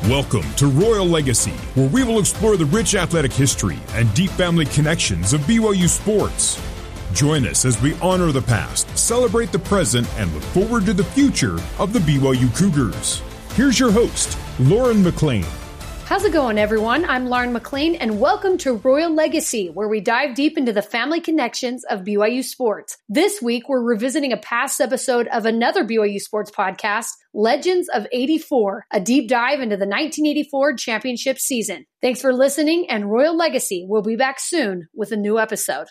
Welcome to Royal Legacy, where we will explore the rich athletic history and deep family connections of BYU sports. Join us as we honor the past, celebrate the present, and look forward to the future of the BYU Cougars. Here's your host, Lauren McLean. How's it going, everyone? I'm Lauren McLean, and welcome to Royal Legacy, where we dive deep into the family connections of BYU sports. This week, we're revisiting a past episode of another BYU sports podcast, Legends of '84, a deep dive into the 1984 championship season. Thanks for listening, and Royal Legacy will be back soon with a new episode.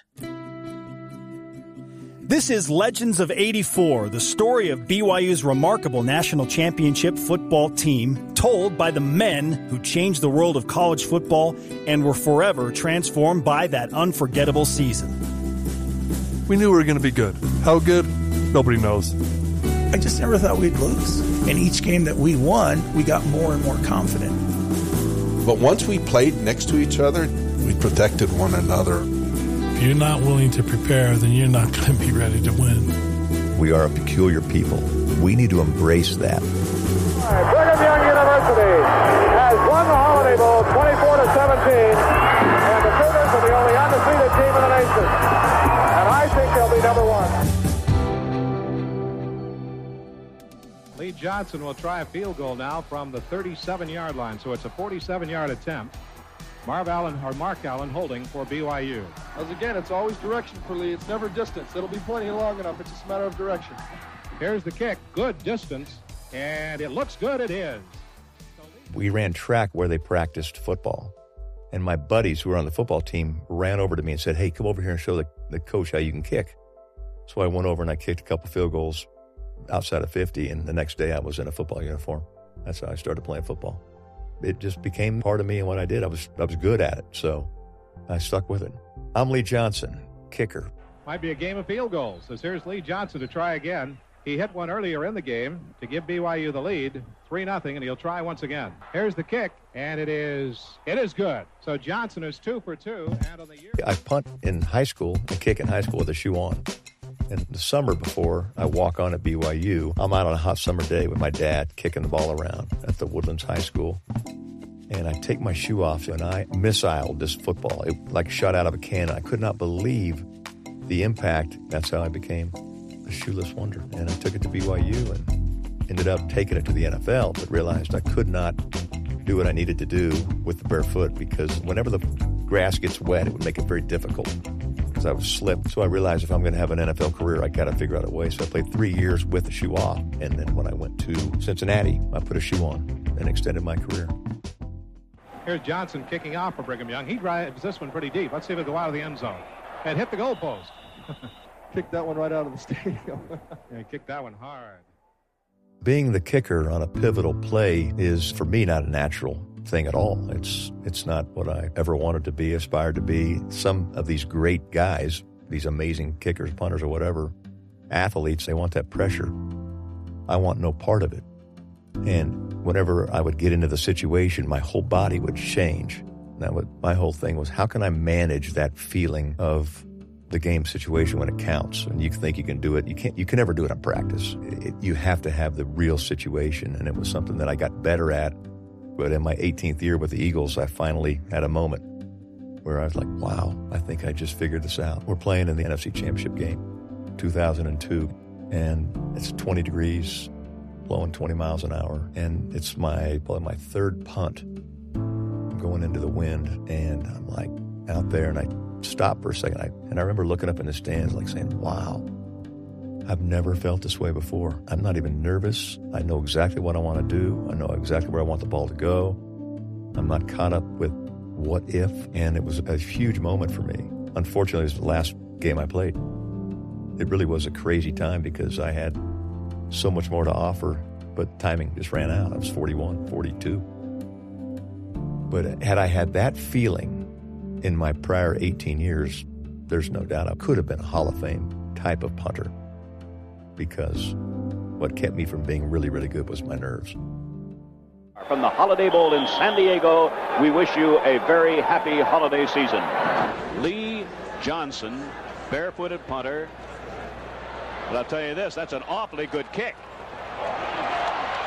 This is Legends of '84, the story of BYU's remarkable national championship football team, told by the men who changed the world of college football and were forever transformed by that unforgettable season. We knew we were going to be good. How good? Nobody knows. I just never thought we'd lose. And each game that we won, we got more and more confident. But once we played next to each other, we protected one another. If you're not willing to prepare, then you're not going to be ready to win. We are a peculiar people. We need to embrace that. Brigham Young University has won the Holiday Bowl 24-17, and the Cougars are the only undefeated team in the nation. And I think they'll be number one. Lee Johnson will try a field goal now from the 37-yard line, so it's a 47-yard attempt. Mark Allen holding for BYU. As again, it's always direction for Lee. It's never distance. It'll be plenty long enough. It's just a matter of direction. Here's the kick. Good distance. And it looks good. It is. We ran track where they practiced football. And my buddies who were on the football team ran over to me and said, hey, come over here and show the coach how you can kick. So I went over and I kicked a couple field goals outside of 50. And the next day I was in a football uniform. That's how I started playing football. It just became part of me and what I did. I was good at it, so I stuck with it. I'm Lee Johnson, kicker. Might be a game of field goals, as here's Lee Johnson to try again. He hit one earlier in the game to give BYU the lead, 3-0, and he'll try once again. Here's the kick, and it is good. So Johnson is 2 for 2, and on the year... I punt in high school and kick in high school with a shoe on. And the summer before I walk on at BYU, I'm out on a hot summer day with my dad kicking the ball around at the Woodlands High School. And I take my shoe off and I missiled this football. It like shot out of a cannon. I could not believe the impact. That's how I became a shoeless wonder. And I took it to BYU and ended up taking it to the NFL, but realized I could not do what I needed to do with the bare foot because whenever the grass gets wet, it would make it very difficult. I would slip. So I realized if I'm going to have an NFL career, I got to figure out a way. So I played 3 years with the shoe off. And then when I went to Cincinnati, I put a shoe on and extended my career. Here's Johnson kicking off for Brigham Young. He drives this one pretty deep. Let's see if it'll go out of the end zone. And hit the goalpost. Kicked that one right out of the stadium. Yeah, he kicked that one hard. Being the kicker on a pivotal play is, for me, not a natural thing at all. It's not what I ever wanted to be, aspired to be. Some of these great guys, these amazing kickers, punters, or whatever, athletes, they want that pressure. I want no part of it. And whenever I would get into the situation, my whole body would change. My whole thing was, how can I manage that feeling of the game situation when it counts? And you think you can do it. You can never do it on practice. You have to have the real situation. And it was something that I got better at. But in my 18th year with the Eagles, I finally had a moment where I was like, wow, I think I just figured this out. We're playing in the NFC Championship game, 2002, and it's 20 degrees, blowing 20 miles an hour. And it's probably my third punt. I'm going into the wind, and I'm like out there, and I stop for a second. And I remember looking up in the stands like saying, wow, I've never felt this way before. I'm not even nervous. I know exactly what I want to do. I know exactly where I want the ball to go. I'm not caught up with what if. And it was a huge moment for me. Unfortunately, it was the last game I played. It really was a crazy time because I had so much more to offer, but timing just ran out. I was 41, 42. But had I had that feeling in my prior 18 years, there's no doubt I could have been a Hall of Fame type of punter. Because what kept me from being really, really good was my nerves. From the Holiday Bowl in San Diego, we wish you a very happy holiday season. Lee Johnson, barefooted punter. But I'll tell you this, that's an awfully good kick.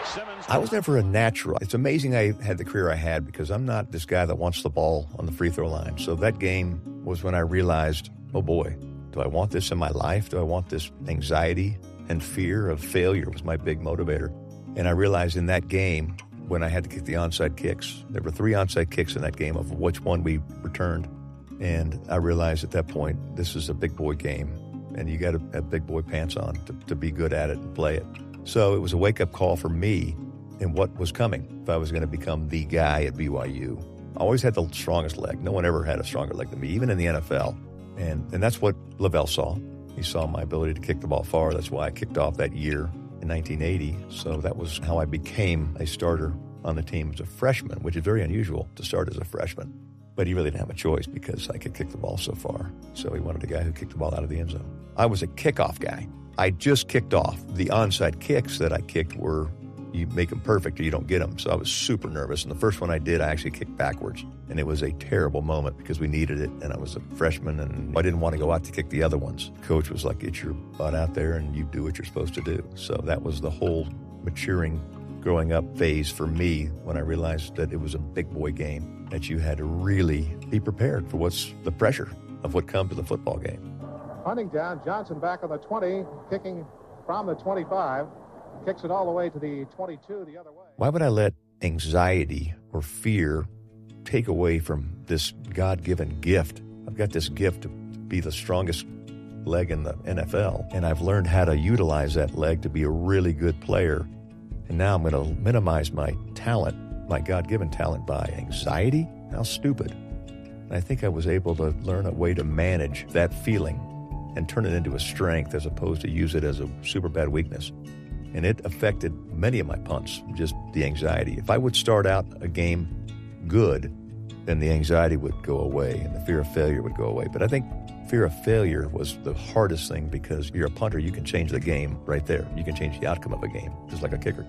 I was never a natural. It's amazing I had the career I had because I'm not this guy that wants the ball on the free throw line. So that game was when I realized, oh boy, do I want this in my life? Do I want this? Anxiety and fear of failure was my big motivator. And I realized in that game, when I had to kick the onside kicks, there were 3 onside kicks in that game of which one we returned. And I realized at that point, this is a big boy game. And you got to have big boy pants on to be good at it and play it. So it was a wake-up call for me in what was coming if I was going to become the guy at BYU. I always had the strongest leg. No one ever had a stronger leg than me, even in the NFL. And that's what Lavelle saw. He saw my ability to kick the ball far. That's why I kicked off that year in 1980. So that was how I became a starter on the team as a freshman, which is very unusual to start as a freshman. But he really didn't have a choice because I could kick the ball so far. So he wanted a guy who kicked the ball out of the end zone. I was a kickoff guy. I just kicked off. The onside kicks that I kicked were, you make them perfect or you don't get them. So I was super nervous. And the first one I did, I actually kicked backwards. And it was a terrible moment because we needed it. And I was a freshman and I didn't want to go out to kick the other ones. Coach was like, get your butt out there and you do what you're supposed to do. So that was the whole maturing, growing up phase for me when I realized that it was a big boy game, that you had to really be prepared for what's the pressure of what comes to the football game. Hunting down, Johnson back on the 20, kicking from the 25, kicks it all the way to the 22 the other way. Why would I let anxiety or fear take away from this God-given gift? I've got this gift to be the strongest leg in the NFL, and I've learned how to utilize that leg to be a really good player. And now I'm going to minimize my talent, my God-given talent, by anxiety? How stupid. And I think I was able to learn a way to manage that feeling and turn it into a strength as opposed to use it as a super bad weakness. And it affected many of my punts, just the anxiety. If I would start out a game good, then the anxiety would go away and the fear of failure would go away. But I think fear of failure was the hardest thing because you're a punter, you can change the game right there. You can change the outcome of a game, just like a kicker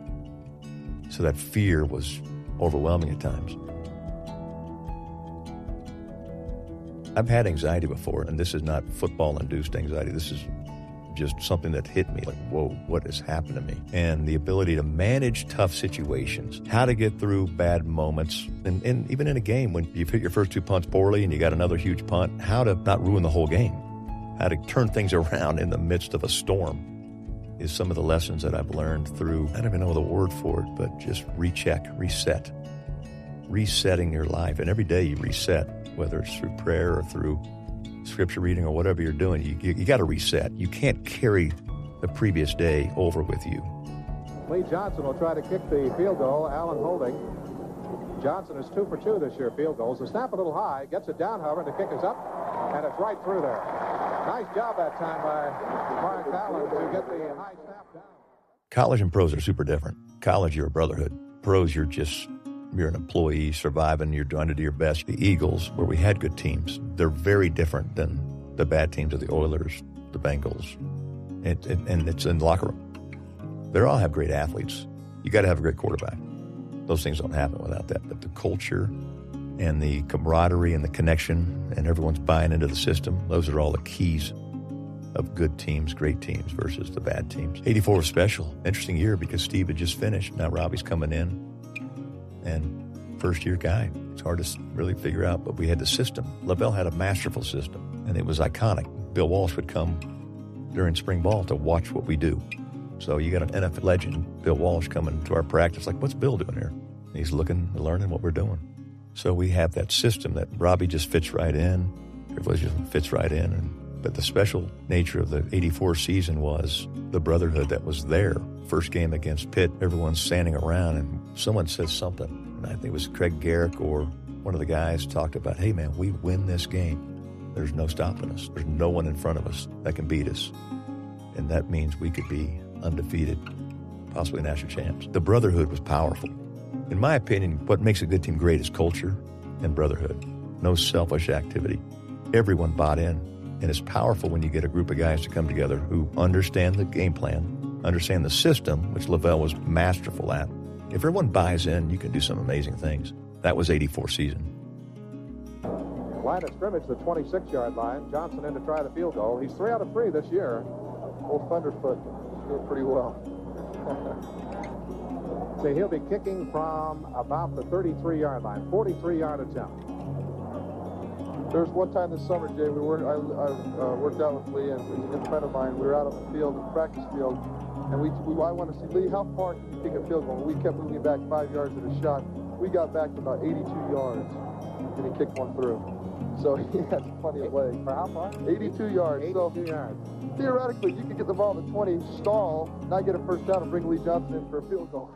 can. So that fear was overwhelming at times. I've had anxiety before, and this is not football-induced anxiety. This is just something that hit me, like, whoa, what has happened to me? And the ability to manage tough situations, how to get through bad moments, and even in a game when you've hit your first 2 punts poorly and you got another huge punt, how to not ruin the whole game, how to turn things around in the midst of a storm is some of the lessons that I've learned through, I don't even know the word for it, but just recheck, reset, resetting your life. And every day you reset, whether it's through prayer or through scripture reading or whatever you're doing, you got to reset. You can't carry the previous day over with you. Lee Johnson will try to kick the field goal. Allen holding. Johnson is 2 for 2 this year, field goals. The snap a little high, gets it down, however, and the kick is up, and it's right through there. Nice job that time by Mark Allen to get the high snap down. College and pros are super different. College, you're a brotherhood. Pros, you're an employee surviving, you're trying to do your best. The Eagles, where we had good teams, they're very different than the bad teams of the Oilers, the Bengals, and it's in the locker room. They all have great athletes. You got to have a great quarterback. Those things don't happen without that. But the culture and the camaraderie and the connection and everyone's buying into the system, those are all the keys of good teams, great teams versus the bad teams. 84 was special. Interesting year because Steve had just finished. Now Robbie's coming in. And first-year guy. It's hard to really figure out, but we had the system. Lavelle had a masterful system, and it was iconic. Bill Walsh would come during spring ball to watch what we do. So you got an NFL legend, Bill Walsh, coming to our practice, like, what's Bill doing here? And he's looking and learning what we're doing. So we have that system that Robbie just fits right in. Everybody just fits right in. But the special nature of the 84 season was the brotherhood that was there. First game against Pitt, everyone's standing around and someone says something. And I think it was Craig Garrick or one of the guys talked about, hey man, we win this game. There's no stopping us. There's no one in front of us that can beat us. And that means we could be undefeated, possibly national champs. The brotherhood was powerful. In my opinion, what makes a good team great is culture and brotherhood. No selfish activity. Everyone bought in. And it's powerful when you get a group of guys to come together who understand the game plan, understand the system, which Lavelle was masterful at. If everyone buys in, you can do some amazing things. That was 84 season. Line of scrimmage, the 26-yard line. Johnson in to try the field goal. He's 3 out of 3 this year. Old Thunderfoot doing pretty well. So he'll be kicking from about the 33-yard line, 43-yard attempt. There was one time this summer, Jay, I worked out with Lee and a good friend of mine. We were out on the field, the practice field, and I wanted to see, Lee, how far can you kick a field goal? We kept moving back 5 yards at a shot. We got back to about 82 yards, and he kicked one through. So he had plenty of legs. For how far? 82 yards. 82 yards. Theoretically, you could get the ball at the 20, stall, not get a first down, and bring Lee Johnson in for a field goal.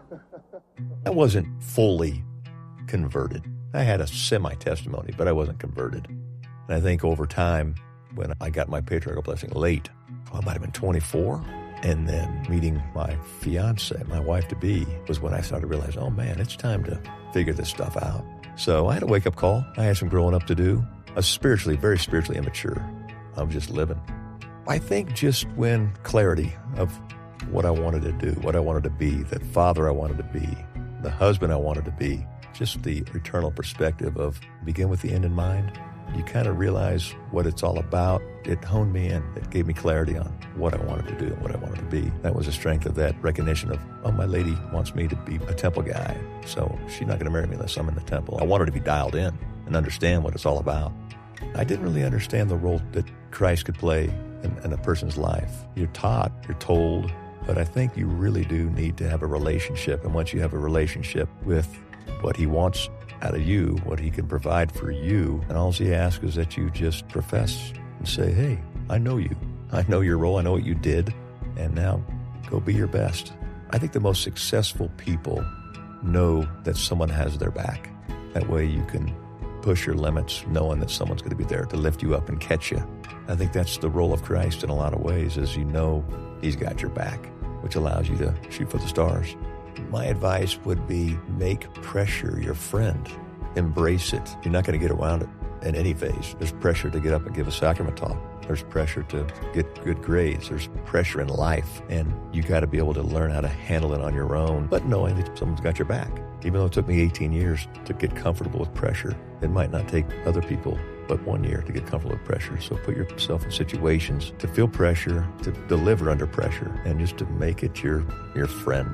I wasn't fully converted. I had a semi-testimony, but I wasn't converted. And I think over time, when I got my patriarchal blessing late, I might have been 24, and then meeting my fiance, my wife-to-be, was when I started to realize, oh man, it's time to figure this stuff out. So I had a wake-up call. I had some growing up to do. I was very spiritually immature. I was just living. I think just when clarity of what I wanted to do, what I wanted to be, the father I wanted to be, the husband I wanted to be, just the eternal perspective of begin with the end in mind, you kind of realize what it's all about. It honed me in. It gave me clarity on what I wanted to do and what I wanted to be. That was the strength of that recognition of, oh, my lady wants me to be a temple guy, so she's not going to marry me unless I'm in the temple. I want her to be dialed in and understand what it's all about. I didn't really understand the role that Christ could play in a person's life. You're taught, you're told, but I think you really do need to have a relationship. And once you have a relationship with what he wants out of you, what he can provide for you, and all he asks is that you just profess and say, hey, I know you. I know your role. I know what you did. And now go be your best. I think the most successful people know that someone has their back. That way you can push your limits knowing that someone's going to be there to lift you up and catch you. I think that's the role of Christ in a lot of ways, is you know he's got your back, which allows you to shoot for the stars. My advice would be make pressure your friend. Embrace it. You're not going to get around it in any phase. There's pressure to get up and give a sacrament talk. There's pressure to get good grades. There's pressure in life. And you got to be able to learn how to handle it on your own, but knowing that someone's got your back. Even though it took me 18 years to get comfortable with pressure, it might not take other people but 1 year to get comfortable with pressure. So put yourself in situations to feel pressure, to deliver under pressure, and just to make it your friend.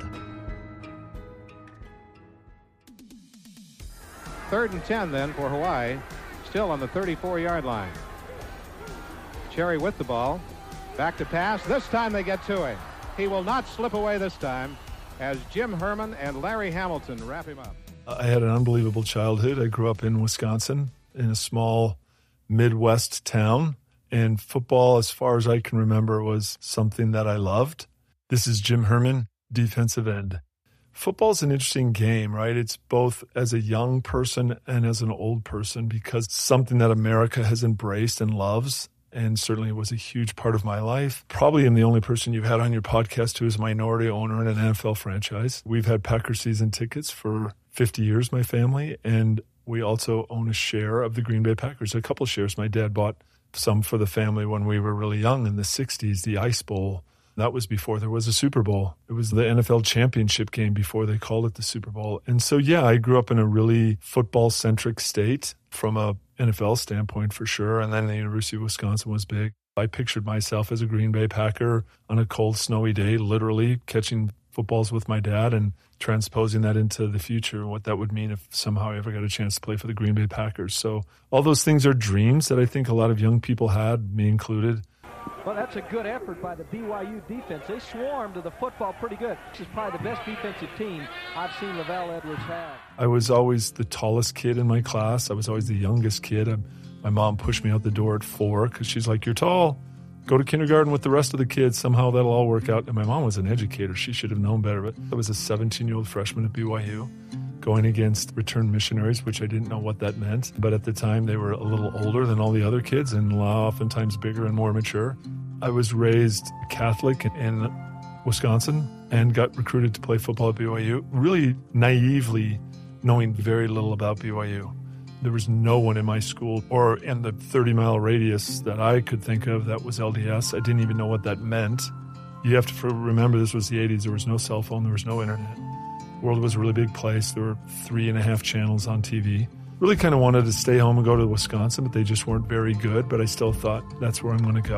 3rd and 10 then for Hawaii, still on the 34-yard line. Cherry with the ball, back to pass. This time they get to him. He will not slip away this time as Jim Herman and Larry Hamilton wrap him up. I had an unbelievable childhood. I grew up in Wisconsin in a small Midwest town, and football, as far as I can remember, was something that I loved. This is Jim Herman, defensive end. Football's an interesting game, right? It's both as a young person and as an old person, because it's something that America has embraced and loves, and certainly was a huge part of my life. Probably am the only person you've had on your podcast who is a minority owner in an NFL franchise. We've had Packers season tickets for 50 years, my family, and we also own a share of the Green Bay Packers, a couple shares. My dad bought some for the family when we were really young in the 60s, the Ice Bowl. That was before there was a Super Bowl. It was the NFL championship game before they called it the Super Bowl. And so, yeah, I grew up in a really football-centric state from a NFL standpoint for sure. And then the University of Wisconsin was big. I pictured myself as a Green Bay Packer on a cold, snowy day, literally catching footballs with my dad and transposing that into the future and what that would mean if somehow I ever got a chance to play for the Green Bay Packers. So all those things are dreams that I think a lot of young people had, me included. Well, that's a good effort by the BYU defense. They swarmed to the football pretty good. This is probably the best defensive team I've seen LaVell Edwards have. I was always the tallest kid in my class. I was always the youngest kid. My mom pushed me out the door at 4 because she's like, you're tall. Go to kindergarten with the rest of the kids. Somehow that'll all work out. And my mom was an educator. She should have known better. But I was a 17-year-old freshman at BYU going against returned missionaries, which I didn't know what that meant. But at the time, they were a little older than all the other kids and oftentimes bigger and more mature. I was raised Catholic in Wisconsin and got recruited to play football at BYU, really naively knowing very little about BYU. There was no one in my school or in the 30-mile radius that I could think of that was LDS. I didn't even know what that meant. You have to remember this was the 80s. There was no cell phone. There was no internet. The world was a really big place. There were 3.5 channels on TV. Really kind of wanted to stay home and go to Wisconsin, but they just weren't very good. But I still thought that's where I'm going to go.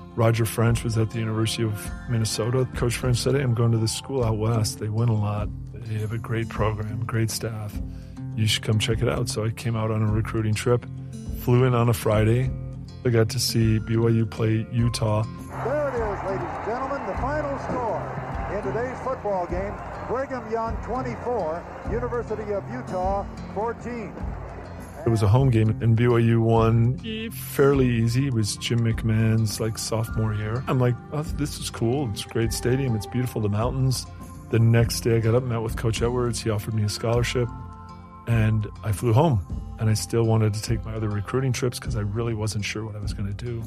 Roger French was at the University of Minnesota. Coach French said, hey, I'm going to this school out west. They win a lot. They have a great program, great staff. You should come check it out. So I came out on a recruiting trip, flew in on a Friday. I got to see BYU play Utah. There it is, ladies and gentlemen, the final score in today's football game. Brigham Young 24, University of Utah 14. It was a home game, and BYU won fairly easy. It was Jim McMahon's sophomore year. I'm like, oh, this is cool. It's a great stadium. It's beautiful, the mountains. The next day I got up, met with Coach Edwards. He offered me a scholarship, and I flew home. And I still wanted to take my other recruiting trips because I really wasn't sure what I was going to do.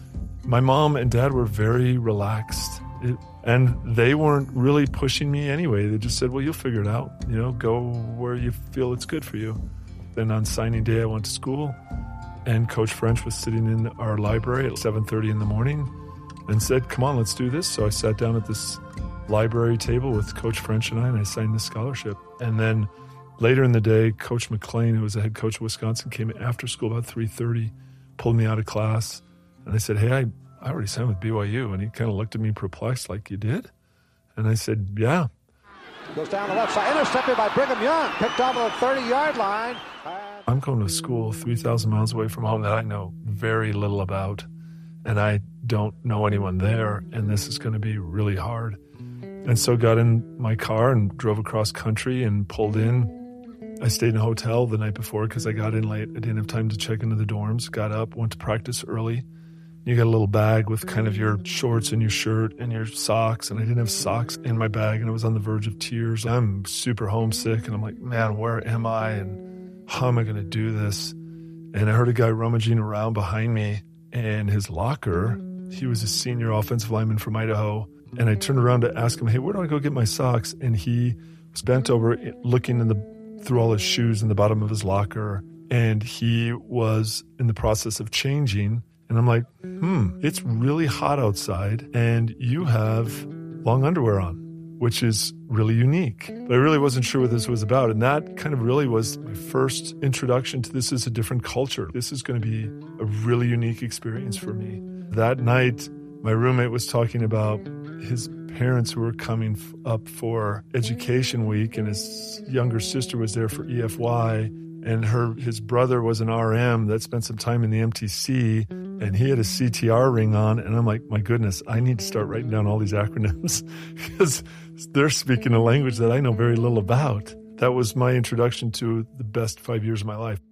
My mom and dad were very relaxed, and they weren't really pushing me anyway. They just said, well, you'll figure it out. Go where you feel it's good for you. Then on signing day, I went to school, and Coach French was sitting in our library at 7:30 in the morning and said, come on, let's do this. So I sat down at this library table with Coach French and I signed the scholarship. And then later in the day, Coach McLean, who was the head coach of Wisconsin, came after school about 3:30, pulled me out of class, and I said, hey, I already signed with BYU. And he kind of looked at me perplexed, like, you did? And I said, yeah. Goes down the left side, intercepted by Brigham Young, picked off at the 30-yard line. I'm going to school 3,000 miles away from home that I know very little about, and I don't know anyone there, and this is going to be really hard. And so got in my car and drove across country and pulled in. I stayed in a hotel the night before because I got in late. I didn't have time to check into the dorms. Got up, went to practice early. You got a little bag with kind of your shorts and your shirt and your socks, and I didn't have socks in my bag, and I was on the verge of tears. I'm super homesick, and I'm like, man, where am I, and how am I going to do this? And I heard a guy rummaging around behind me, and his locker, he was a senior offensive lineman from Idaho, and I turned around to ask him, hey, where do I go get my socks? And he was bent over looking through all his shoes in the bottom of his locker, and he was in the process of changing. And I'm like, it's really hot outside, and you have long underwear on, which is really unique. But I really wasn't sure what this was about, and that kind of really was my first introduction to this is a different culture. This is going to be a really unique experience for me. That night, my roommate was talking about his parents who were coming up for Education Week, and his younger sister was there for EFY, and his brother was an RM that spent some time in the MTC, and he had a CTR ring on, and I'm like, my goodness, I need to start writing down all these acronyms because they're speaking a language that I know very little about. That was my introduction to the best 5 years of my life.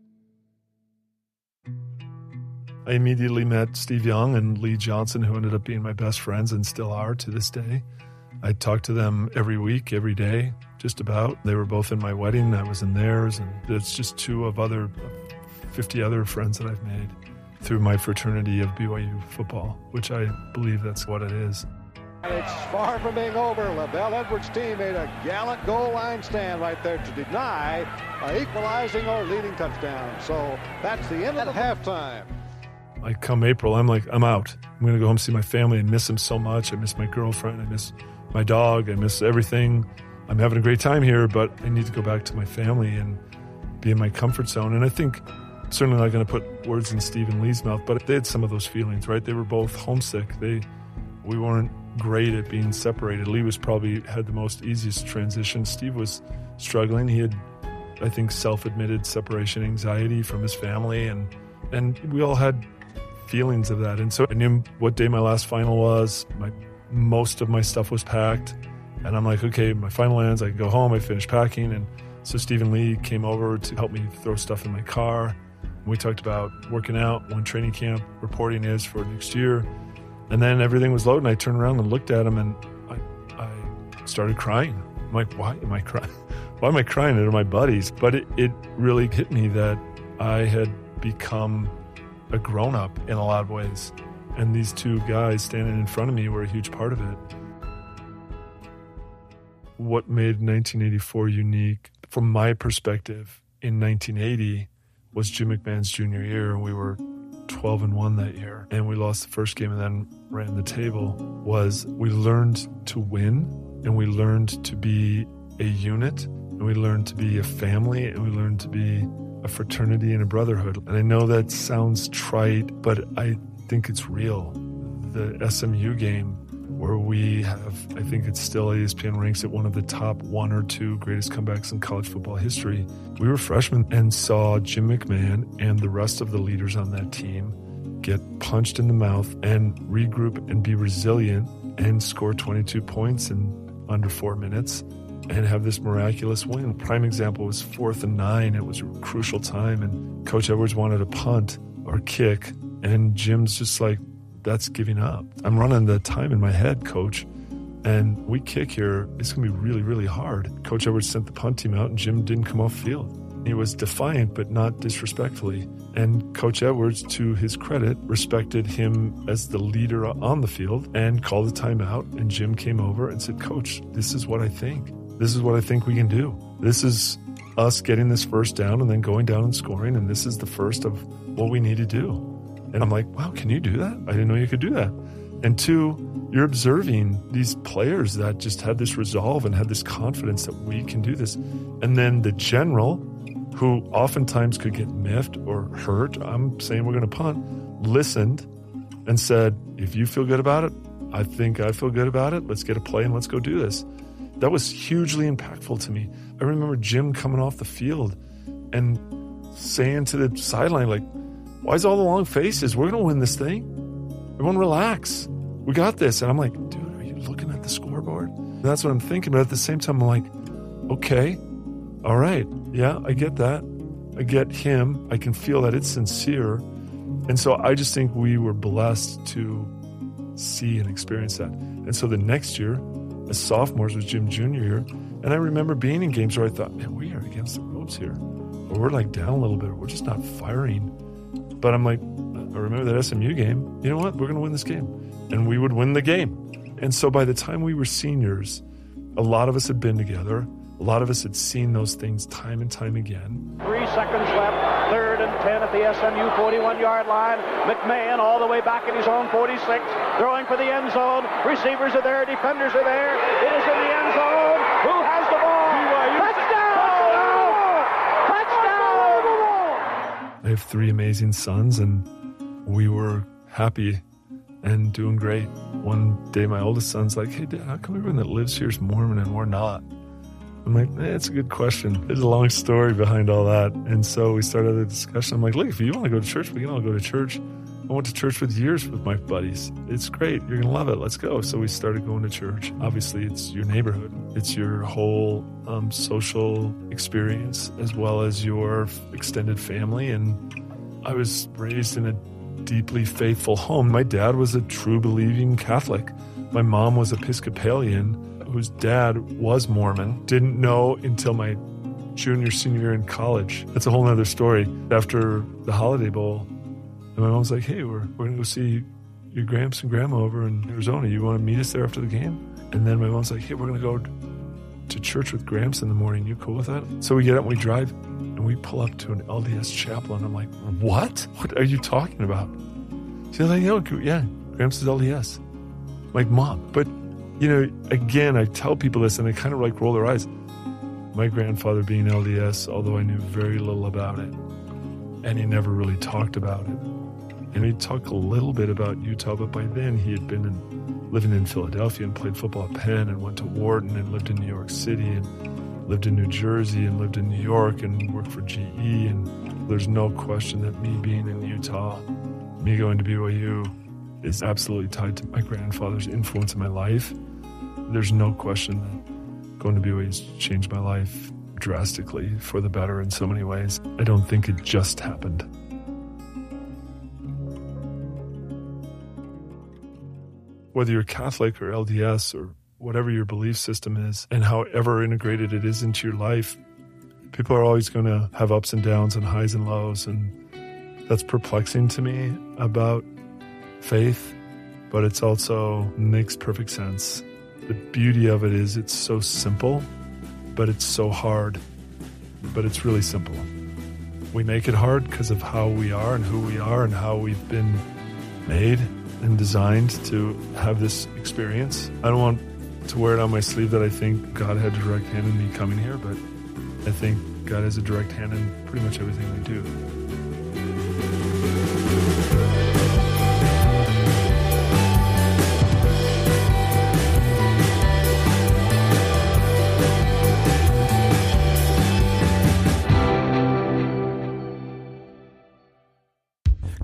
I immediately met Steve Young and Lee Johnson, who ended up being my best friends and still are to this day. I talked to them every week, every day, just about. They were both in my wedding. I was in theirs. And it's just 50 other friends that I've made through my fraternity of BYU football, which I believe that's what it is. It's far from being over. LaBelle Edwards' team made a gallant goal line stand right there to deny an equalizing or leading touchdown. So that's the end of the halftime. Like come April, I'm out. I'm going to go home and see my family. I miss them so much. I miss my girlfriend. I miss my dog. I miss everything. I'm having a great time here, but I need to go back to my family and be in my comfort zone. And I think certainly not going to put words in Steve and Lee's mouth, but they had some of those feelings, right? They were both homesick. We weren't great at being separated. Lee was probably had the most easiest transition. Steve was struggling. He had, I think, self-admitted separation anxiety from his family, and we all had feelings of that. And so I knew what day my last final was. Most of my stuff was packed, and I'm like, okay, my final ends, I can go home. I finished packing, and so Steve and Lee came over to help me throw stuff in my car. And we talked about working out, when training camp reporting is for next year. And then everything was loaded, and I turned around and looked at him, and I started crying. I'm like, why am I crying? Why am I crying? They're my buddies. But it really hit me that I had become a grown-up in a lot of ways. And these two guys standing in front of me were a huge part of it. What made 1984 unique, from my perspective, in 1980 was Jim McMahon's junior year, and we were 12-1 that year, and we lost the first game and then ran the table. Was we learned to win, and we learned to be a unit, and we learned to be a family, and we learned to be a fraternity and a brotherhood. And I know that sounds trite, but I think it's real. the SMU game where we have, I think it's still ESPN ranks it one of the top 1 or 2 greatest comebacks in college football history. We were freshmen and saw Jim McMahon and the rest of the leaders on that team get punched in the mouth and regroup and be resilient and score 22 points in under 4 minutes and have this miraculous win. Prime example was 4th and 9. It was a crucial time, and Coach Edwards wanted a punt or kick, and Jim's just like, that's giving up. I'm running the time in my head, Coach, and we kick here. It's going to be really, really hard. Coach Edwards sent the punt team out, and Jim didn't come off field. He was defiant, but not disrespectfully. And Coach Edwards, to his credit, respected him as the leader on the field and called a timeout. And Jim came over and said, Coach, this is what I think. This is what I think we can do. This is us getting this first down and then going down and scoring. And this is the first of what we need to do. And I'm like, wow, can you do that? I didn't know you could do that. And 2, you're observing these players that just had this resolve and had this confidence that we can do this. And then the general, who oftentimes could get miffed or hurt, I'm saying we're going to punt, listened and said, if you feel good about it, I think I feel good about it. Let's get a play and let's go do this. That was hugely impactful to me. I remember Jim coming off the field and saying to the sideline, like, why is all the long faces? We're going to win this thing. Everyone relax. We got this. And I'm like, dude, are you looking at the scoreboard? And that's what I'm thinking. But at the same time, I'm like, okay, all right. Yeah, I get that. I get him. I can feel that it's sincere. And so I just think we were blessed to see and experience that. And so the next year, as sophomores, was Jim Jr. year. And I remember being in games where I thought, man, we are against the ropes here. Or we're like down a little bit. We're just not firing. But I'm like, I remember that SMU game. You know what? We're going to win this game. And we would win the game. And so by the time we were seniors, a lot of us had been together. A lot of us had seen those things time and time again. 3 seconds left. 3rd and 10 at the SMU 41-yard line. McMahon all the way back in his own 46. Throwing for the end zone. Receivers are there. Defenders are there. It is in the end zone. Who has the ball? I have 3 amazing sons, and we were happy and doing great. One day, my oldest son's like, hey, Dad, how come everyone that lives here is Mormon and we're not? I'm like, it's a good question. There's a long story behind all that. And so we started the discussion. I'm like, look, if you want to go to church, we can all go to church. I went to church for years with my buddies. It's great. You're going to love it. Let's go. So we started going to church. Obviously, it's your neighborhood. It's your whole social experience as well as your extended family. And I was raised in a deeply faithful home. My dad was a true believing Catholic. My mom was Episcopalian, whose dad was Mormon. Didn't know until my senior year in college. That's a whole nother story. After the Holiday Bowl, and my mom's like, hey, we're going to go see your Gramps and Grandma over in Arizona. You want to meet us there after the game? And then my mom's like, hey, we're going to go to church with Gramps in the morning. You cool with that? So we get up and we drive, and we pull up to an LDS chapel, and I'm like, what? What are you talking about? She's like, oh, yeah, Gramps is LDS. I'm like, Mom. But, again, I tell people this, and they kind of like roll their eyes. My grandfather being LDS, although I knew very little about it, and he never really talked about it. And he talked a little bit about Utah, but by then he had been living in Philadelphia and played football at Penn and went to Wharton and lived in New York City and lived in New Jersey and lived in New York and worked for GE. And there's no question that me being in Utah, me going to BYU, is absolutely tied to my grandfather's influence in my life. There's no question that going to BYU has changed my life drastically for the better in so many ways. I don't think it just happened. Whether you're Catholic or LDS or whatever your belief system is and however integrated it is into your life, people are always going to have ups and downs and highs and lows. And that's perplexing to me about faith, but it's also makes perfect sense. The beauty of it is it's so simple, but it's so hard. But it's really simple. We make it hard because of how we are and who we are and how we've been made and designed to have this experience. I don't want to wear it on my sleeve that I think God had a direct hand in me coming here, but I think God has a direct hand in pretty much everything we do.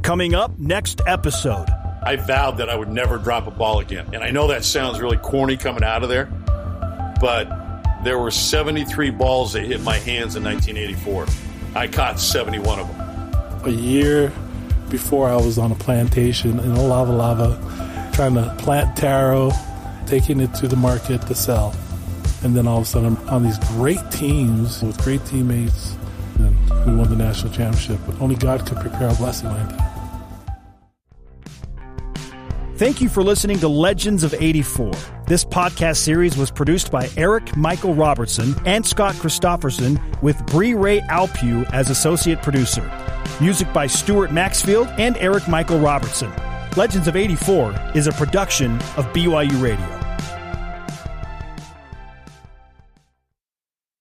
Coming up next episode. I vowed that I would never drop a ball again. And I know that sounds really corny coming out of there, but there were 73 balls that hit my hands in 1984. I caught 71 of them. A year before, I was on a plantation in Lava, trying to plant taro, taking it to the market to sell. And then all of a sudden, I'm on these great teams with great teammates, and we won the national championship. But only God could prepare a blessing like that. Thank you for listening to Legends of 84. This podcast series was produced by Eric Michael Robertson and Scott Christofferson, with Bree Ray Alpew as associate producer. Music by Stuart Maxfield and Eric Michael Robertson. Legends of 84 is a production of BYU Radio.